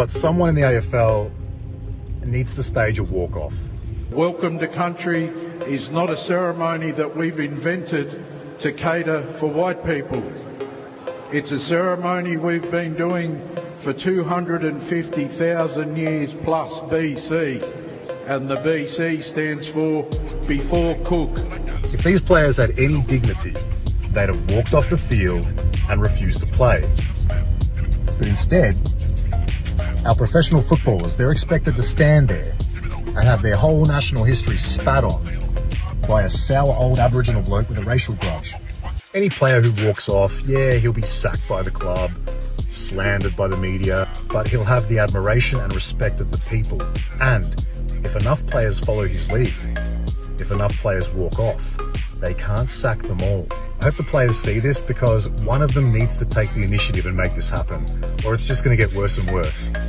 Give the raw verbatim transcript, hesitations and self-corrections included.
But someone in the A F L needs to stage a walk-off. Welcome to country is not a ceremony that we've invented to cater for white people. It's a ceremony we've been doing for two hundred fifty thousand years plus B C, and the B C stands for before Cook. If these players had any dignity, they'd have walked off the field and refused to play. But instead, our professional footballers, they're expected to stand there and have their whole national history spat on by a sour old Aboriginal bloke with a racial grudge. Any player who walks off, yeah, he'll be sacked by the club, slandered by the media, but he'll have the admiration and respect of the people. And if enough players follow his lead, if enough players walk off, they can't sack them all. I hope the players see this, because one of them needs to take the initiative and make this happen, or it's just going to get worse and worse.